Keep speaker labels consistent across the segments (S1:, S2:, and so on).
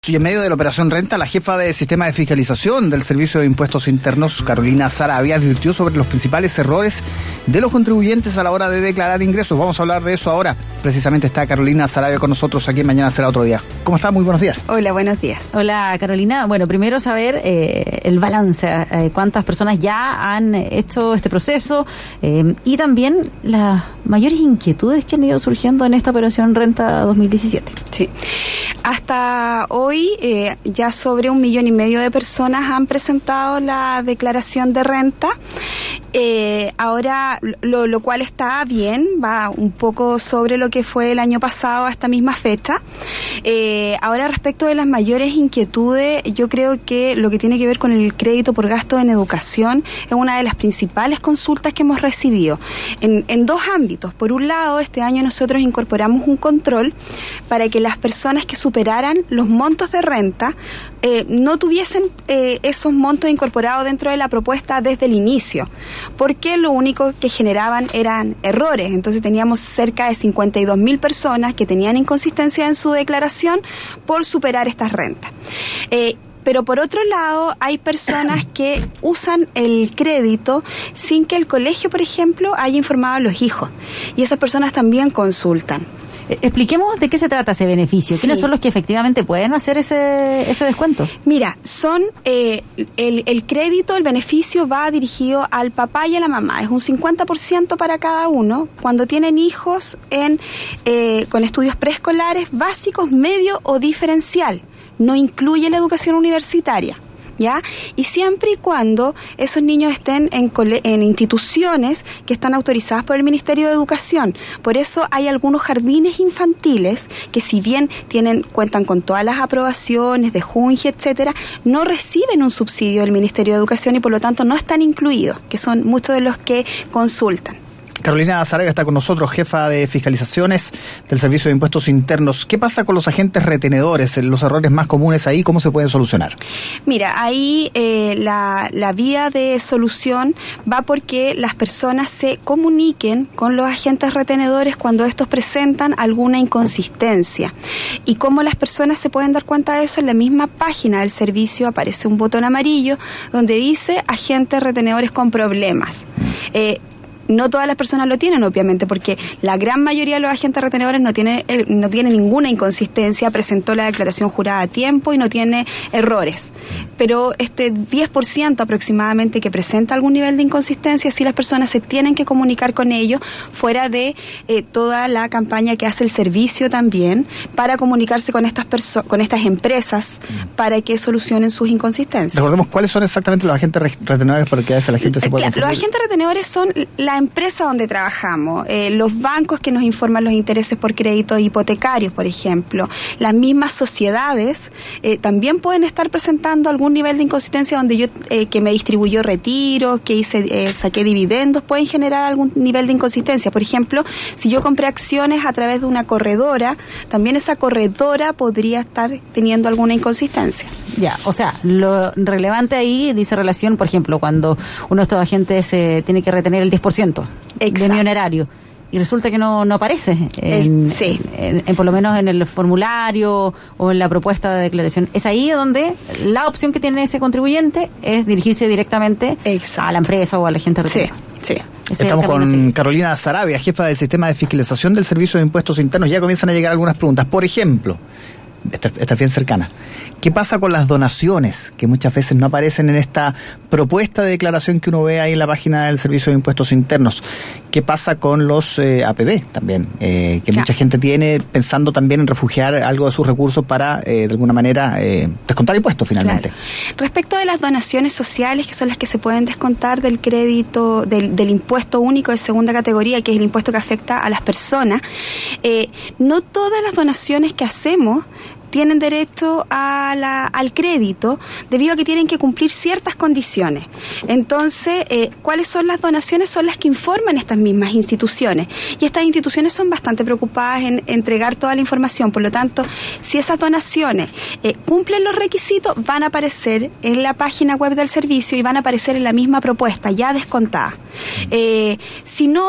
S1: Y en medio de la operación Renta, la jefa de Sistema de Fiscalización del Servicio de Impuestos Internos, Carolina Saravia, advirtió sobre los principales errores de los contribuyentes a la hora de declarar ingresos. Vamos a hablar de eso ahora. Precisamente está Carolina Saravia con nosotros aquí en Mañana Será Otro Día. ¿Cómo está? Muy buenos días.
S2: Hola, buenos días.
S3: Hola, Carolina. Bueno, primero saber el balance, cuántas personas ya han hecho este proceso y también las mayores inquietudes que han ido surgiendo en esta operación Renta 2017.
S2: Sí. Hasta hoy ya sobre 1,5 millones de personas han presentado la declaración de renta. Ahora, lo cual está bien, va un poco sobre lo que fue el año pasado a esta misma fecha. Ahora, respecto de las mayores inquietudes, yo creo que lo que tiene que ver con el crédito por gasto en educación es una de las principales consultas que hemos recibido en dos ámbitos. Por un lado, este año nosotros incorporamos un control para que las personas que superaran los montos de renta no tuviesen esos montos incorporados dentro de la propuesta desde el inicio, porque lo único que generaban eran errores. Entonces teníamos cerca de 52.000 personas que tenían inconsistencia en su declaración por superar estas rentas. Pero por otro lado, hay personas que usan el crédito sin que el colegio, por ejemplo, haya informado a los hijos, y esas personas también consultan.
S3: Expliquemos de qué se trata ese beneficio. ¿Quiénes son los que efectivamente pueden hacer ese descuento?
S2: Mira, son el crédito, el beneficio va dirigido al papá y a la mamá. Es un 50% para cada uno cuando tienen hijos con estudios preescolares, básicos, medio o diferencial. No incluye la educación universitaria, ¿ya? Y siempre y cuando esos niños estén en instituciones que están autorizadas por el Ministerio de Educación. Por eso hay algunos jardines infantiles que, si bien cuentan con todas las aprobaciones de Junji, etcétera, no reciben un subsidio del Ministerio de Educación y por lo tanto no están incluidos, que son muchos de los que consultan.
S1: Carolina Saravia está con nosotros, jefa de fiscalizaciones del Servicio de Impuestos Internos. ¿Qué pasa con los agentes retenedores? Los errores más comunes ahí, ¿cómo se pueden solucionar?
S2: Mira, ahí la vía de solución va porque las personas se comuniquen con los agentes retenedores cuando estos presentan alguna inconsistencia. ¿Y cómo las personas se pueden dar cuenta de eso? En la misma página del servicio aparece un botón amarillo donde dice agentes retenedores con problemas. No todas las personas lo tienen, obviamente, porque la gran mayoría de los agentes retenedores no tiene ninguna inconsistencia, presentó la declaración jurada a tiempo y no tiene errores. Pero este 10% aproximadamente que presenta algún nivel de inconsistencia, sí las personas se tienen que comunicar con ellos, fuera de toda la campaña que hace el servicio también, para comunicarse con estas empresas para que solucionen sus inconsistencias.
S1: Recordemos cuáles son exactamente los agentes retenedores para que a veces la gente se pueda confundir.
S2: Los agentes retenedores son la empresa donde trabajamos, los bancos que nos informan los intereses por créditos hipotecarios, por ejemplo, las mismas sociedades también pueden estar presentando algún nivel de inconsistencia donde yo que me distribuyó retiros, que saqué dividendos, pueden generar algún nivel de inconsistencia. Por ejemplo, si yo compré acciones a través de una corredora, también esa corredora podría estar teniendo alguna inconsistencia.
S3: Ya, o sea, lo relevante ahí dice relación, por ejemplo, cuando uno de estos agentes tiene que retener el 10% de mi honorario y resulta que no aparece por lo menos en el formulario o en la propuesta de declaración. Es ahí donde la opción que tiene ese contribuyente es dirigirse directamente a la empresa o al agente retenedor.
S2: Sí.
S1: Estamos con Carolina Saravia, jefa del Sistema de Fiscalización del Servicio de Impuestos Internos. Ya comienzan a llegar algunas preguntas. Por ejemplo, esta es bien cercana. ¿Qué pasa con las donaciones que muchas veces no aparecen en esta propuesta de declaración que uno ve ahí en la página del Servicio de Impuestos Internos? ¿Qué pasa con los APB también? Que mucha gente tiene pensando también en refugiar algo de sus recursos para, de alguna manera, descontar impuestos finalmente.
S2: Claro. Respecto de las donaciones sociales, que son las que se pueden descontar del crédito, del impuesto único de segunda categoría, que es el impuesto que afecta a las personas, no todas las donaciones que hacemos tienen derecho al crédito, debido a que tienen que cumplir ciertas condiciones. Entonces, ¿cuáles son las donaciones? Son las que informan estas mismas instituciones. Y estas instituciones son bastante preocupadas en entregar toda la información. Por lo tanto, si esas donaciones cumplen los requisitos, van a aparecer en la página web del servicio y van a aparecer en la misma propuesta, ya descontada. Si no,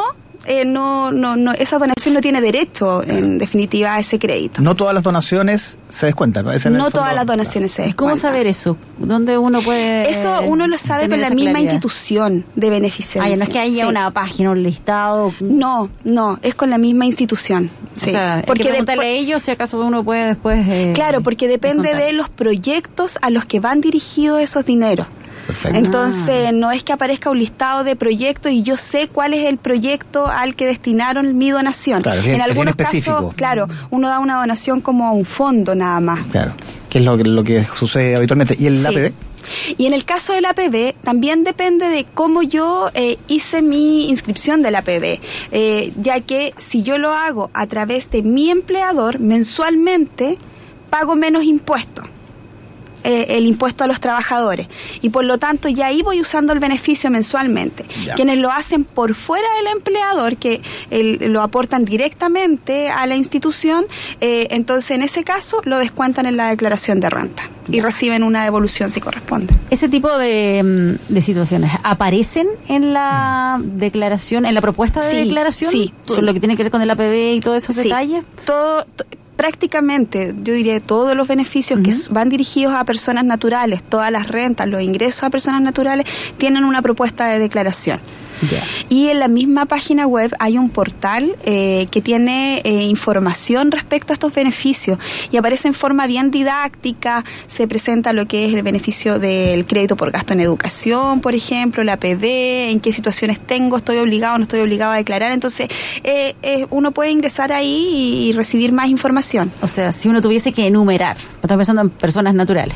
S2: esa donación no tiene derecho, en definitiva, a ese crédito.
S1: No todas las donaciones se descuentan, ¿no?
S2: No todas las donaciones se descuentan.
S3: ¿Cómo saber eso? ¿Dónde uno puede...?
S2: Eso uno lo sabe con la misma institución de beneficencia.
S3: No es que haya una página, un listado.
S2: No, es con la misma institución. Sí.
S3: O sea, porque preguntarle a ellos si acaso uno puede después...
S2: claro, porque depende de los proyectos a los que van dirigidos esos dineros.
S1: Perfecto.
S2: Entonces, no es que aparezca un listado de proyectos y yo sé cuál es el proyecto al que destinaron mi donación.
S1: Claro,
S2: en algunos casos, claro, uno da una donación como a un fondo nada más.
S1: Claro, que es lo que sucede habitualmente. ¿Y el APB?
S2: Y en el caso del APB, también depende de cómo yo hice mi inscripción del APB, ya que si yo lo hago a través de mi empleador, mensualmente pago menos impuestos. El impuesto a los trabajadores, y por lo tanto ya ahí voy usando el beneficio mensualmente. Ya. Quienes lo hacen por fuera del empleador, que lo aportan directamente a la institución, entonces en ese caso lo descuentan en la declaración de renta y reciben una devolución si corresponde.
S3: ¿Ese tipo de situaciones aparecen en la declaración, en la propuesta de declaración?
S2: Sí.
S3: Lo que tiene que ver con el APB y todos esos detalles.
S2: Prácticamente, yo diría, todos los beneficios que van dirigidos a personas naturales, todas las rentas, los ingresos a personas naturales, tienen una propuesta de declaración. Yeah. Y en la misma página web hay un portal que tiene información respecto a estos beneficios y aparece en forma bien didáctica. Se presenta lo que es el beneficio del crédito por gasto en educación, por ejemplo, la APB, en qué situaciones tengo, estoy obligado o no estoy obligado a declarar. Entonces uno puede ingresar ahí y recibir más información.
S3: O sea, si uno tuviese que enumerar, estamos pensando en personas naturales,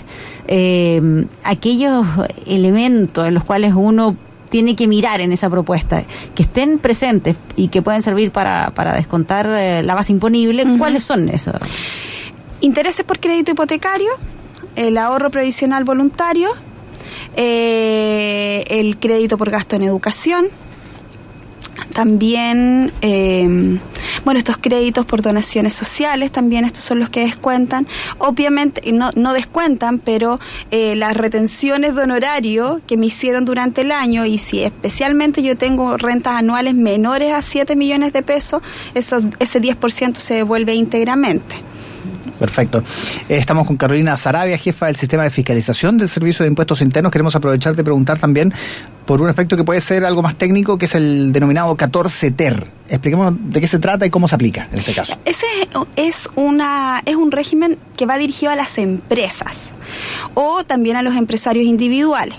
S3: aquellos elementos en los cuales uno tiene que mirar en esa propuesta, que estén presentes y que pueden servir para descontar la base imponible, ¿cuáles son esos?
S2: Intereses por crédito hipotecario, el ahorro previsional voluntario, el crédito por gasto en educación, también, estos créditos por donaciones sociales, también estos son los que descuentan. Obviamente, no descuentan, pero las retenciones de honorario que me hicieron durante el año, y si especialmente yo tengo rentas anuales menores a 7 millones de pesos, ese 10% se devuelve íntegramente.
S1: Perfecto. Estamos con Carolina Saravia, jefa del sistema de fiscalización del Servicio de Impuestos Internos. Queremos aprovechar de preguntar también por un aspecto que puede ser algo más técnico, que es el denominado 14 TER. Expliquemos de qué se trata y cómo se aplica en este caso.
S2: Ese es un régimen que va dirigido a las empresas o también a los empresarios individuales.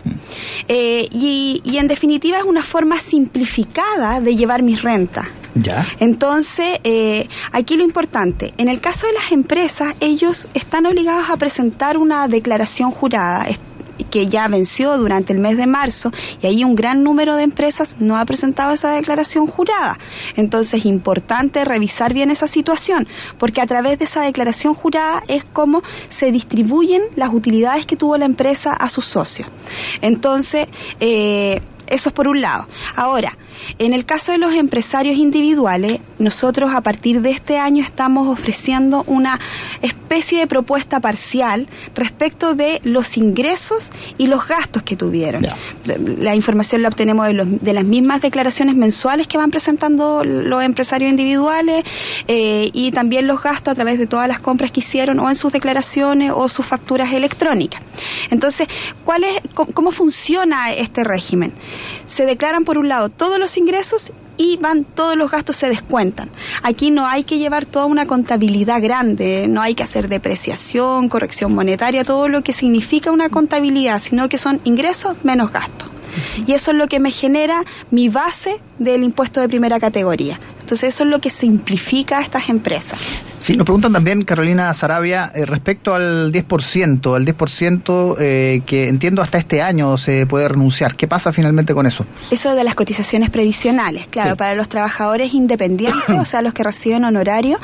S2: Y en definitiva es una forma simplificada de llevar mis rentas.
S1: ¿Ya?
S2: Entonces, aquí lo importante, en el caso de las empresas, ellos están obligados a presentar una declaración jurada que ya venció durante el mes de marzo, y ahí un gran número de empresas no ha presentado esa declaración jurada. Entonces es importante revisar bien esa situación, porque a través de esa declaración jurada es como se distribuyen las utilidades que tuvo la empresa a sus socios. Entonces, eso es por un lado. Ahora, en el caso de los empresarios individuales, nosotros a partir de este año estamos ofreciendo una especie de propuesta parcial respecto de los ingresos y los gastos que tuvieron. Yeah. La información la obtenemos de las mismas declaraciones mensuales que van presentando los empresarios individuales, y también los gastos a través de todas las compras que hicieron o en sus declaraciones o sus facturas electrónicas. Entonces, ¿cómo funciona este régimen? Se declaran por un lado todos los ingresos y todos los gastos se descuentan. Aquí no hay que llevar toda una contabilidad grande, no hay que hacer depreciación, corrección monetaria, todo lo que significa una contabilidad, sino que son ingresos menos gastos. Y eso es lo que me genera mi base del impuesto de primera categoría. Entonces eso es lo que simplifica a estas empresas.
S1: Sí, nos preguntan también, Carolina Saravia, respecto al 10%, que entiendo hasta este año se puede renunciar. ¿Qué pasa finalmente con eso?
S2: Eso de las cotizaciones previsionales, claro, sí. Para los trabajadores independientes, o sea, los que reciben honorario,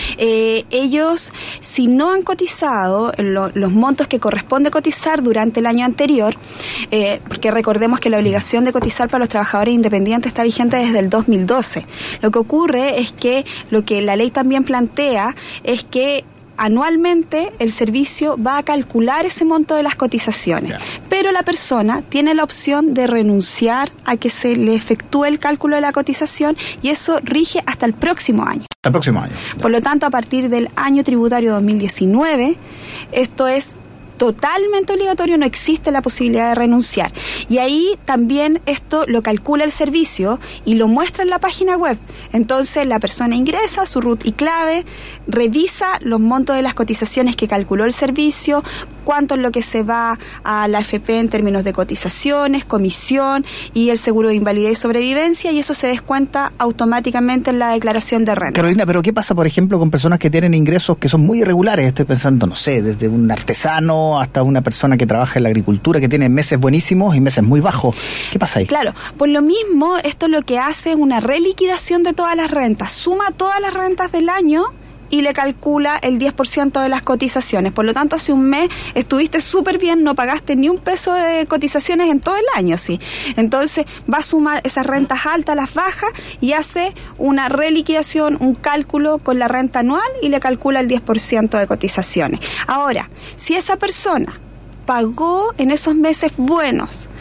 S2: ellos, si no han cotizado los montos que corresponde cotizar durante el año anterior, porque recordemos que la obligación de cotizar para los trabajadores independientes está vigente desde el 2012. Lo que ocurre es que lo que la ley también plantea es que anualmente el servicio va a calcular ese monto de las cotizaciones, pero la persona tiene la opción de renunciar a que se le efectúe el cálculo de la cotización y eso rige hasta el próximo año.
S1: Hasta el próximo año.
S2: Por lo tanto, a partir del año tributario 2019, esto es totalmente obligatorio, no existe la posibilidad de renunciar. Y ahí también esto lo calcula el servicio y lo muestra en la página web. Entonces la persona ingresa su RUT y clave, revisa los montos de las cotizaciones que calculó el servicio, cuánto es lo que se va a la AFP en términos de cotizaciones, comisión y el seguro de invalidez y sobrevivencia, y eso se descuenta automáticamente en la declaración de renta.
S1: Carolina, pero ¿qué pasa, por ejemplo, con personas que tienen ingresos que son muy irregulares? Estoy pensando, no sé, desde un artesano hasta una persona que trabaja en la agricultura, que tiene meses buenísimos y meses muy bajos. ¿Qué pasa ahí?
S2: Claro, por lo mismo, esto lo que hace es una reliquidación de todas las rentas, suma todas las rentas del año y le calcula el 10% de las cotizaciones. Por lo tanto, hace un mes estuviste súper bien, no pagaste ni un peso de cotizaciones en todo el año, ¿sí? Entonces, va a sumar esas rentas altas, las bajas, y hace una reliquidación, un cálculo con la renta anual y le calcula el 10% de cotizaciones. Ahora, si esa persona pagó en esos meses buenos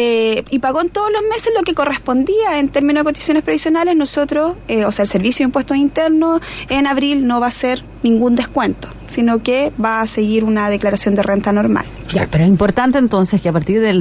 S2: y pagó en todos los meses lo que correspondía en términos de cotizaciones previsionales, nosotros, o sea, el Servicio de Impuestos Internos en abril no va a hacer ningún descuento, sino que va a seguir una declaración de renta normal.
S3: Ya, pero es importante entonces que a partir del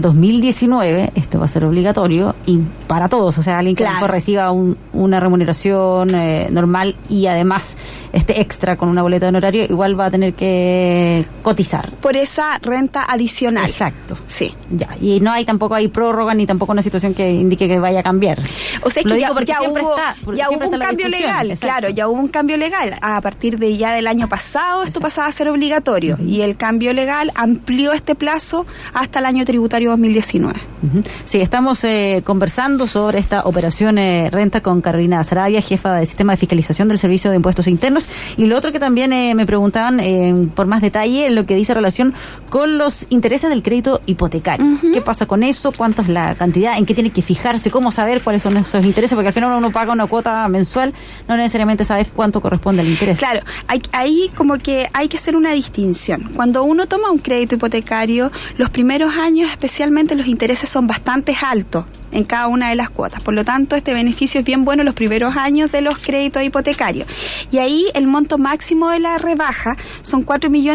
S3: 2019 esto va a ser obligatorio y para todos, o sea, alguien que reciba una remuneración normal y además este extra con una boleta de honorario, igual va a tener que cotizar.
S2: Por esa renta adicional.
S3: Exacto.
S2: Sí.
S3: Ya, y no hay tampoco hay prórroga ni tampoco una situación que indique que vaya a cambiar.
S2: O sea, es que ya hubo un cambio legal. Exacto. Claro, ya hubo un cambio legal. A partir de ya del año pasado, esto pasaba a ser obligatorio y el cambio legal amplió este plazo hasta el año tributario 2019.
S3: Sí, estamos conversando sobre esta operación renta con Carolina Saravia, jefa del Sistema de Fiscalización del Servicio de Impuestos Internos. Y lo otro que también me preguntaban por más detalle en lo que dice relación con los intereses del crédito hipotecario. ¿Qué pasa con eso? ¿Cuánto es la cantidad? ¿En qué tiene que fijarse? ¿Cómo saber cuáles son esos intereses? Porque al final uno paga una cuota mensual, no necesariamente sabes cuánto corresponde al interés.
S2: Claro, ahí como que hay que hacer una distinción. Cuando uno toma un crédito hipotecario, los primeros años especialmente los intereses son bastante altos en cada una de las cuotas. Por lo tanto, este beneficio es bien bueno los primeros años de los créditos hipotecarios. Y ahí el monto máximo de la rebaja son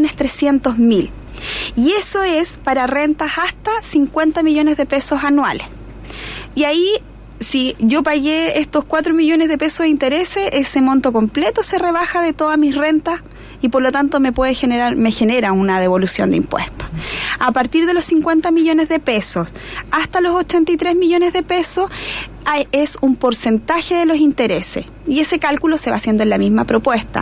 S2: 4.300.000. Y eso es para rentas hasta 50 millones de pesos anuales. Y ahí, si yo pagué estos 4 millones de pesos de intereses, ese monto completo se rebaja de todas mis rentas y por lo tanto me genera una devolución de impuestos. A partir de los 50 millones de pesos hasta los 83 millones de pesos es un porcentaje de los intereses y ese cálculo se va haciendo en la misma propuesta.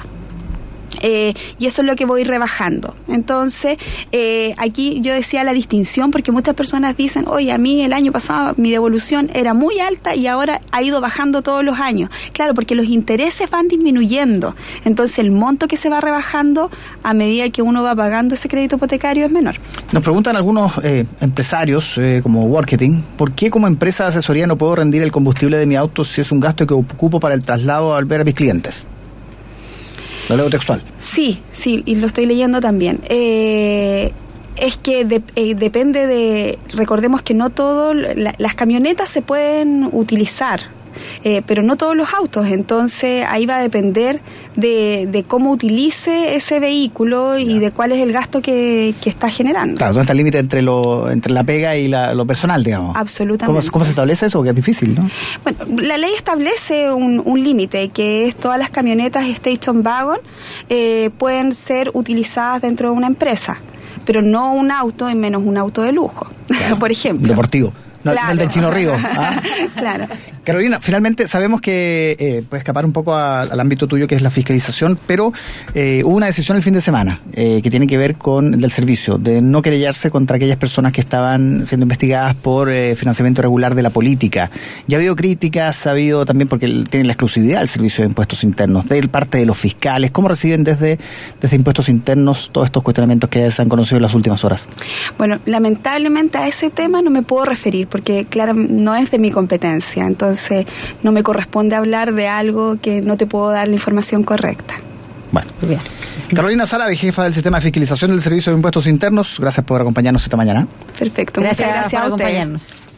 S2: Y eso es lo que voy rebajando. Entonces, aquí yo decía la distinción porque muchas personas dicen, oye, a mí el año pasado mi devolución era muy alta y ahora ha ido bajando todos los años. Claro, porque los intereses van disminuyendo. Entonces, el monto que se va rebajando a medida que uno va pagando ese crédito hipotecario es menor.
S1: Nos preguntan algunos empresarios como Worketing, ¿por qué como empresa de asesoría no puedo rendir el combustible de mi auto si es un gasto que ocupo para el traslado al ver a mis clientes? Lo leo textual. Sí, y lo estoy leyendo también. Es que depende de... Recordemos que no las camionetas se pueden utilizar, pero no todos los autos. Entonces ahí va a depender de cómo utilice ese vehículo y de cuál es el gasto que está generando. Claro, ¿dónde está el límite entre la pega y lo personal, digamos? Absolutamente. ¿Cómo se establece eso? Que es difícil, ¿no? Bueno, la ley establece un límite, que es todas las camionetas Station Wagon pueden ser utilizadas dentro de una empresa, pero no un auto y menos un auto de lujo, claro. Por ejemplo. Deportivo. No, claro. El del Chino Río. ¿Ah? Claro. Carolina, finalmente sabemos que puede escapar un poco al ámbito tuyo, que es la fiscalización, pero hubo una decisión el fin de semana que tiene que ver con el del servicio, de no querellarse contra aquellas personas que estaban siendo investigadas por financiamiento irregular de la política. Ya ha habido críticas, ha habido también, porque tienen la exclusividad del Servicio de Impuestos Internos, de parte de los fiscales. ¿Cómo reciben desde Impuestos Internos todos estos cuestionamientos que se han conocido en las últimas horas? Bueno, lamentablemente a ese tema no me puedo referir, porque claro, no es de mi competencia, entonces no me corresponde hablar de algo que no te puedo dar la información correcta. Bueno. Bien. Carolina Sarabia, jefa del Sistema de Fiscalización del Servicio de Impuestos Internos, gracias por acompañarnos esta mañana.
S2: Perfecto, muchas gracias
S3: por
S2: a ustedes.
S3: acompañarnos.